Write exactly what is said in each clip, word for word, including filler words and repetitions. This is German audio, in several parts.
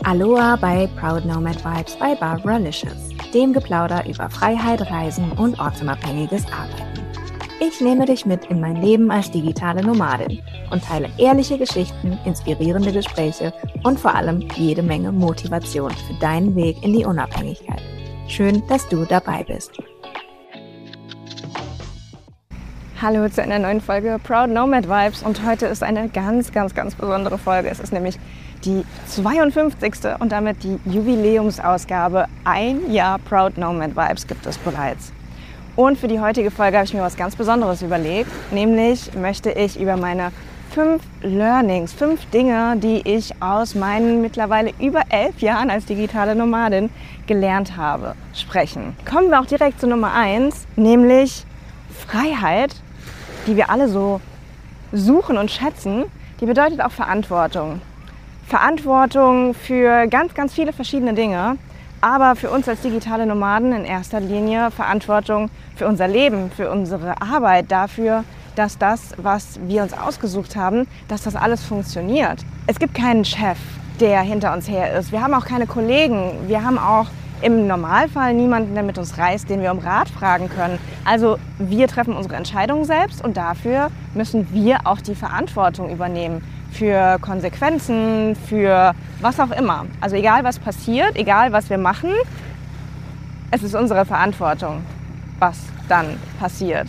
Aloha bei Proud Nomad Vibes bei Barbara Licious, dem Geplauder über Freiheit, Reisen und ortsunabhängiges Arbeiten. Ich nehme dich mit in mein Leben als digitale Nomadin und teile ehrliche Geschichten, inspirierende Gespräche und vor allem jede Menge Motivation für deinen Weg in die Unabhängigkeit. Schön, dass du dabei bist. Hallo zu einer neuen Folge Proud Nomad Vibes und heute ist eine ganz, ganz, ganz besondere Folge. Es ist nämlich die zweiundfünfzigste und damit die Jubiläumsausgabe. Ein Jahr Proud Nomad Vibes gibt es bereits. Und für die heutige Folge habe ich mir was ganz Besonderes überlegt, nämlich möchte ich über meine fünf Learnings, fünf Dinge, die ich aus meinen mittlerweile über elf Jahren als digitale Nomadin gelernt habe, sprechen. Kommen wir auch direkt zu Nummer eins, nämlich Freiheit, die wir alle so suchen und schätzen, die bedeutet auch Verantwortung. Verantwortung für ganz, ganz viele verschiedene Dinge, aber für uns als digitale Nomaden in erster Linie Verantwortung für unser Leben, für unsere Arbeit, dafür, dass das, was wir uns ausgesucht haben, dass das alles funktioniert. Es gibt keinen Chef, der hinter uns her ist. Wir haben auch keine Kollegen. Wir haben auch im Normalfall niemanden, der mit uns reist, den wir um Rat fragen können. Also wir treffen unsere Entscheidungen selbst und dafür müssen wir auch die Verantwortung übernehmen. Für Konsequenzen, für was auch immer. Also egal was passiert, egal was wir machen, es ist unsere Verantwortung, was dann passiert.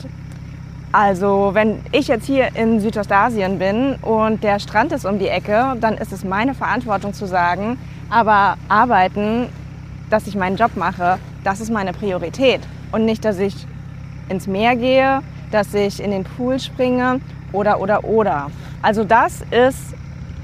Also wenn ich jetzt hier in Südostasien bin und der Strand ist um die Ecke, dann ist es meine Verantwortung zu sagen, aber arbeiten, dass ich meinen Job mache, das ist meine Priorität. Und nicht, dass ich ins Meer gehe, dass ich in den Pool springe oder, oder, oder. Also das ist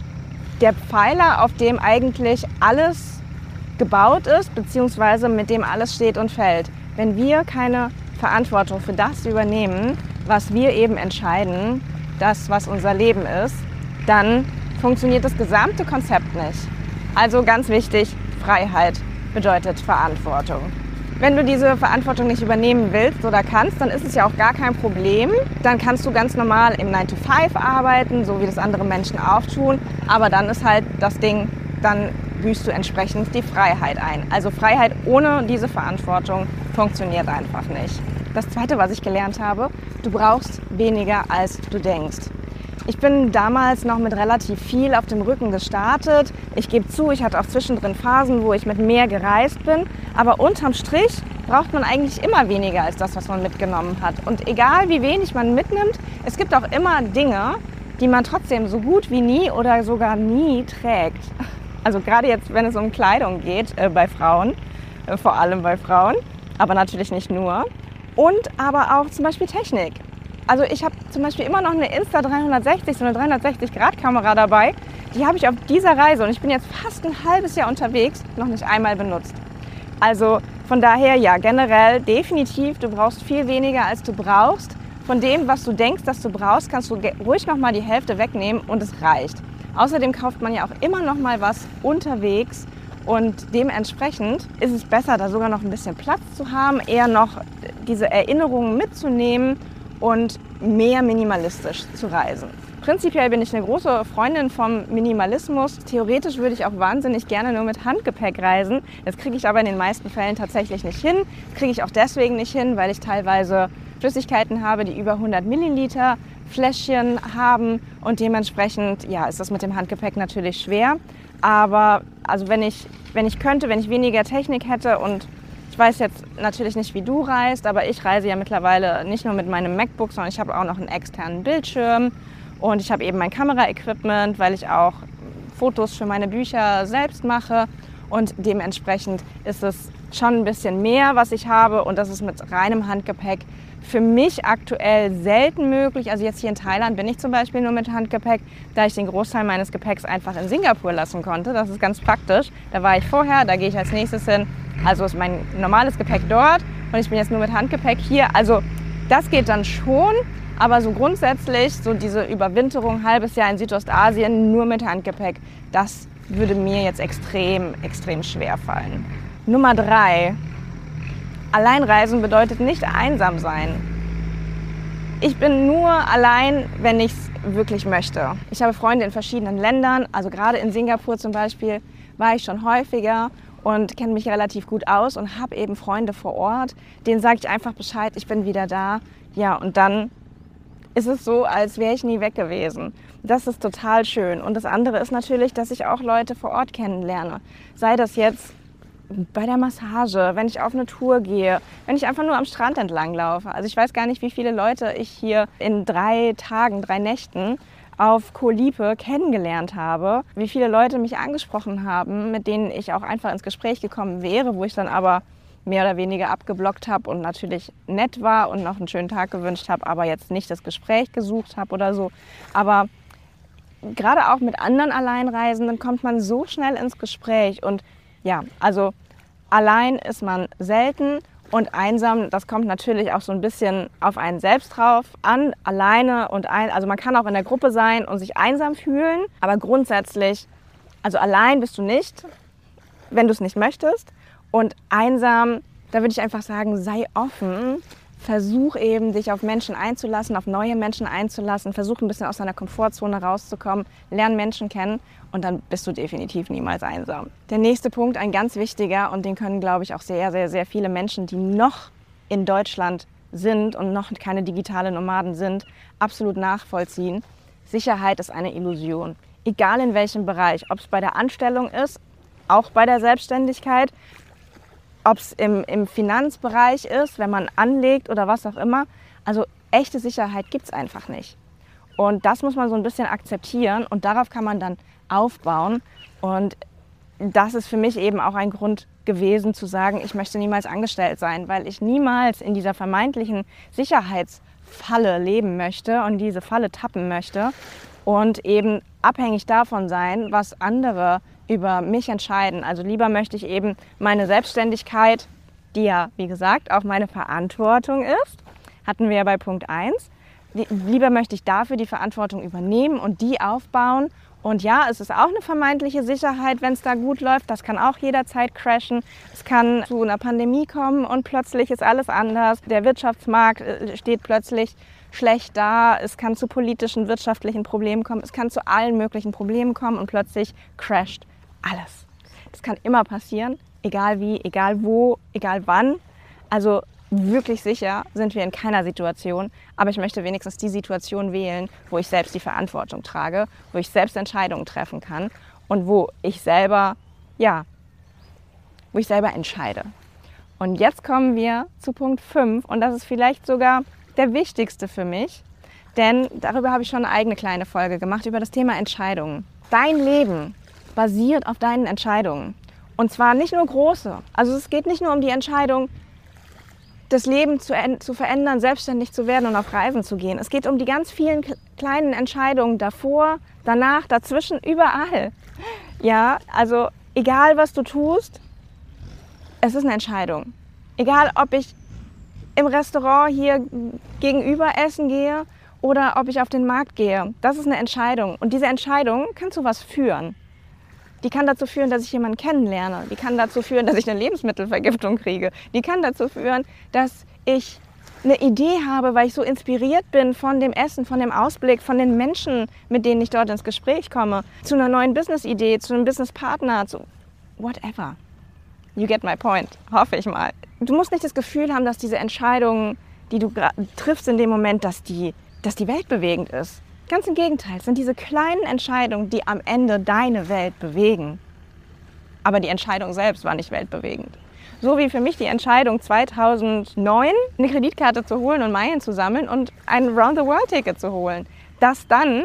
der Pfeiler, auf dem eigentlich alles gebaut ist, beziehungsweise mit dem alles steht und fällt. Wenn wir keine Verantwortung für das übernehmen, was wir eben entscheiden, das, was unser Leben ist, dann funktioniert das gesamte Konzept nicht. Also ganz wichtig, Freiheit bedeutet Verantwortung. Wenn du diese Verantwortung nicht übernehmen willst oder kannst, dann ist es ja auch gar kein Problem. Dann kannst du ganz normal im nine to five arbeiten, so wie das andere Menschen auch tun. Aber dann ist halt das Ding, dann büßt du entsprechend die Freiheit ein. Also Freiheit ohne diese Verantwortung funktioniert einfach nicht. Das Zweite, was ich gelernt habe, du brauchst weniger, als du denkst. Ich bin damals noch mit relativ viel auf dem Rücken gestartet. Ich gebe zu, ich hatte auch zwischendrin Phasen, wo ich mit mehr gereist bin. Aber unterm Strich braucht man eigentlich immer weniger als das, was man mitgenommen hat. Und egal wie wenig man mitnimmt, es gibt auch immer Dinge, die man trotzdem so gut wie nie oder sogar nie trägt. Also gerade jetzt, wenn es um Kleidung geht, äh, bei Frauen, äh, vor allem bei Frauen, aber natürlich nicht nur. Und aber auch zum Beispiel Technik. Also ich habe zum Beispiel immer noch eine Insta dreihundertsechzig, so eine dreihundertsechzig Grad Kamera dabei. Die habe ich auf dieser Reise und ich bin jetzt fast ein halbes Jahr unterwegs, noch nicht einmal benutzt. Also von daher ja, generell definitiv, du brauchst viel weniger als du brauchst. Von dem, was du denkst, dass du brauchst, kannst du ruhig noch mal die Hälfte wegnehmen und es reicht. Außerdem kauft man ja auch immer noch mal was unterwegs und dementsprechend ist es besser, da sogar noch ein bisschen Platz zu haben, eher noch diese Erinnerungen mitzunehmen und mehr minimalistisch zu reisen. Prinzipiell bin ich eine große Freundin vom Minimalismus. Theoretisch würde ich auch wahnsinnig gerne nur mit Handgepäck reisen. Das kriege ich aber in den meisten Fällen tatsächlich nicht hin. Kriege ich auch deswegen nicht hin, weil ich teilweise Flüssigkeiten habe, die über hundert Milliliter Fläschchen haben und dementsprechend ja, ist das mit dem Handgepäck natürlich schwer. Aber also wenn ich, wenn ich könnte, wenn ich weniger Technik hätte und ich weiß jetzt natürlich nicht, wie du reist, aber ich reise ja mittlerweile nicht nur mit meinem MacBook, sondern ich habe auch noch einen externen Bildschirm und ich habe eben mein Kameraequipment, weil ich auch Fotos für meine Bücher selbst mache und dementsprechend ist es schon ein bisschen mehr, was ich habe und das ist mit reinem Handgepäck für mich aktuell selten möglich. Also jetzt hier in Thailand bin ich zum Beispiel nur mit Handgepäck, da ich den Großteil meines Gepäcks einfach in Singapur lassen konnte. Das ist ganz praktisch. Da war ich vorher, da gehe ich als nächstes hin. Also ist mein normales Gepäck dort und ich bin jetzt nur mit Handgepäck hier. Also das geht dann schon, aber so grundsätzlich, so diese Überwinterung, ein halbes Jahr in Südostasien nur mit Handgepäck, das würde mir jetzt extrem, extrem schwer fallen. Nummer drei. Alleinreisen bedeutet nicht einsam sein. Ich bin nur allein, wenn ich es wirklich möchte. Ich habe Freunde in verschiedenen Ländern, also gerade in Singapur zum Beispiel war ich schon häufiger und kenne mich relativ gut aus und habe eben Freunde vor Ort. Denen sage ich einfach Bescheid, ich bin wieder da. Ja, und dann ist es so, als wäre ich nie weg gewesen. Das ist total schön. Und das andere ist natürlich, dass ich auch Leute vor Ort kennenlerne. Sei das jetzt bei der Massage, wenn ich auf eine Tour gehe, wenn ich einfach nur am Strand entlang laufe. Also ich weiß gar nicht, wie viele Leute ich hier in drei Tagen, drei Nächten auf Koh Lipe kennengelernt habe, wie viele Leute mich angesprochen haben, mit denen ich auch einfach ins Gespräch gekommen wäre, wo ich dann aber mehr oder weniger abgeblockt habe und natürlich nett war und noch einen schönen Tag gewünscht habe, aber jetzt nicht das Gespräch gesucht habe oder so. Aber gerade auch mit anderen Alleinreisenden kommt man so schnell ins Gespräch und ja, also allein ist man selten und einsam, das kommt natürlich auch so ein bisschen auf einen selbst drauf an, alleine und ein, also man kann auch in der Gruppe sein und sich einsam fühlen, aber grundsätzlich, also allein bist du nicht, wenn du es nicht möchtest und einsam, da würde ich einfach sagen, sei offen, versuch eben dich auf Menschen einzulassen, auf neue Menschen einzulassen, versuch ein bisschen aus deiner Komfortzone rauszukommen, lern Menschen kennen und dann bist du definitiv niemals einsam. Der nächste Punkt, ein ganz wichtiger und den können, glaube ich, auch sehr, sehr, sehr viele Menschen, die noch in Deutschland sind und noch keine digitale Nomaden sind, absolut nachvollziehen. Sicherheit ist eine Illusion. Egal in welchem Bereich, ob es bei der Anstellung ist, auch bei der Selbstständigkeit, ob es im, im Finanzbereich ist, wenn man anlegt oder was auch immer. Also echte Sicherheit gibt es einfach nicht. Und das muss man so ein bisschen akzeptieren und darauf kann man dann aufbauen. Und das ist für mich eben auch ein Grund gewesen zu sagen, ich möchte niemals angestellt sein, weil ich niemals in dieser vermeintlichen Sicherheitsfalle leben möchte und diese Falle tappen möchte und eben abhängig davon sein, was andere über mich entscheiden. Also lieber möchte ich eben meine Selbstständigkeit, die ja, wie gesagt, auch meine Verantwortung ist, hatten wir ja bei Punkt eins, lieber möchte ich dafür die Verantwortung übernehmen und die aufbauen. Und ja, es ist auch eine vermeintliche Sicherheit, wenn es da gut läuft. Das kann auch jederzeit crashen. Es kann zu einer Pandemie kommen und plötzlich ist alles anders. Der Wirtschaftsmarkt steht plötzlich schlecht da. Es kann zu politischen, wirtschaftlichen Problemen kommen. Es kann zu allen möglichen Problemen kommen und plötzlich crasht alles. Das kann immer passieren, egal wie, egal wo, egal wann. Also wirklich sicher sind wir in keiner Situation, aber ich möchte wenigstens die Situation wählen, wo ich selbst die Verantwortung trage, wo ich selbst Entscheidungen treffen kann und wo ich selber, ja, wo ich selber entscheide. Und jetzt kommen wir zu Punkt fünf und das ist vielleicht sogar der wichtigste für mich, denn darüber habe ich schon eine eigene kleine Folge gemacht, über das Thema Entscheidungen. Dein Leben basiert auf deinen Entscheidungen und zwar nicht nur große, also es geht nicht nur um die Entscheidung, das Leben zu, zu verändern, selbstständig zu werden und auf Reisen zu gehen. Es geht um die ganz vielen kleinen Entscheidungen davor, danach, dazwischen, überall. Ja, also egal was du tust, es ist eine Entscheidung. Egal ob ich im Restaurant hier gegenüber essen gehe oder ob ich auf den Markt gehe, das ist eine Entscheidung. Und diese Entscheidung kann zu was führen. Die kann dazu führen, dass ich jemanden kennenlerne. Die kann dazu führen, dass ich eine Lebensmittelvergiftung kriege. Die kann dazu führen, dass ich eine Idee habe, weil ich so inspiriert bin von dem Essen, von dem Ausblick, von den Menschen, mit denen ich dort ins Gespräch komme, zu einer neuen Business-Idee, zu einem Businesspartner, zu whatever. You get my point, hoffe ich mal. Du musst nicht das Gefühl haben, dass diese Entscheidungen, die du triffst in dem Moment, dass die, dass die weltbewegend ist. Ganz im Gegenteil, es sind diese kleinen Entscheidungen, die am Ende deine Welt bewegen. Aber die Entscheidung selbst war nicht weltbewegend. So wie für mich die Entscheidung zweitausendneun eine Kreditkarte zu holen und Meilen zu sammeln und ein Round-the-World-Ticket zu holen. Das dann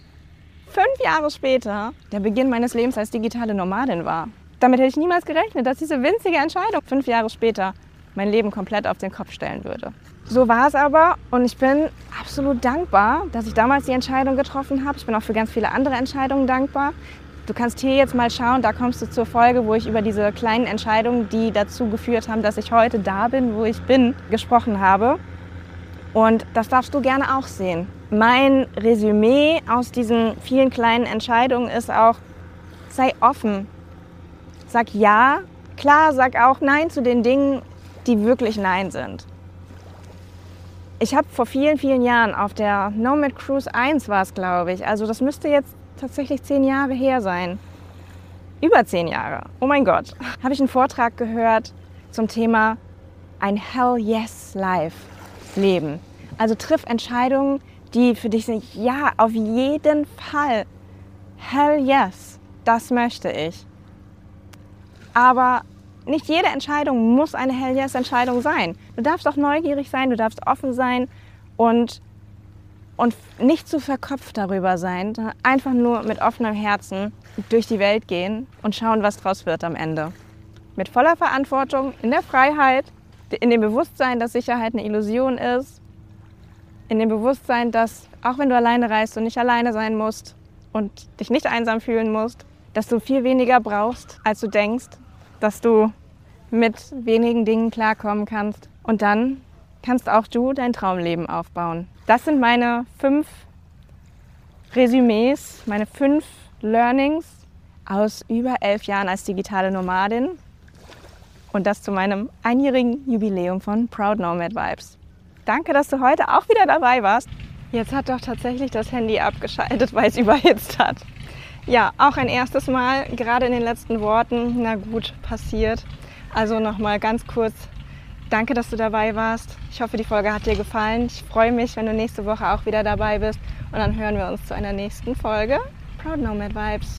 fünf Jahre später der Beginn meines Lebens als digitale Nomadin war. Damit hätte ich niemals gerechnet, dass diese winzige Entscheidung fünf Jahre später mein Leben komplett auf den Kopf stellen würde. So war es aber und ich bin absolut dankbar, dass ich damals die Entscheidung getroffen habe. Ich bin auch für ganz viele andere Entscheidungen dankbar. Du kannst hier jetzt mal schauen, da kommst du zur Folge, wo ich über diese kleinen Entscheidungen, die dazu geführt haben, dass ich heute da bin, wo ich bin, gesprochen habe. Und das darfst du gerne auch sehen. Mein Resümee aus diesen vielen kleinen Entscheidungen ist auch, sei offen. Sag ja, klar, sag auch nein zu den Dingen, die wirklich nein sind. Ich habe vor vielen, vielen Jahren auf der Nomad Cruise eins war es, glaube ich, also das müsste jetzt tatsächlich zehn Jahre her sein, über zehn Jahre, oh mein Gott, habe ich einen Vortrag gehört zum Thema ein Hell Yes Life leben. Also triff Entscheidungen, die für dich sind, ja, auf jeden Fall. Hell yes, das möchte ich. Aber nicht jede Entscheidung muss eine Hell yes Entscheidung sein. Du darfst auch neugierig sein, du darfst offen sein und, und nicht zu verkopft darüber sein, sondern einfach nur mit offenem Herzen durch die Welt gehen und schauen, was draus wird am Ende. Mit voller Verantwortung, in der Freiheit, in dem Bewusstsein, dass Sicherheit eine Illusion ist, in dem Bewusstsein, dass auch wenn du alleine reist, du nicht alleine sein musst und dich nicht einsam fühlen musst, dass du viel weniger brauchst, als du denkst, dass du mit wenigen Dingen klarkommen kannst. Und dann kannst auch du dein Traumleben aufbauen. Das sind meine fünf Resümees, meine fünf Learnings aus über elf Jahren als digitale Nomadin. Und das zu meinem einjährigen Jubiläum von Proud Nomad Vibes. Danke, dass du heute auch wieder dabei warst. Jetzt hat doch tatsächlich das Handy abgeschaltet, weil es überhitzt hat. Ja, auch ein erstes Mal, gerade in den letzten Worten, na gut, passiert. Also nochmal ganz kurz, danke, dass du dabei warst. Ich hoffe, die Folge hat dir gefallen. Ich freue mich, wenn du nächste Woche auch wieder dabei bist. Und dann hören wir uns zu einer nächsten Folge Proud Nomad Vibes.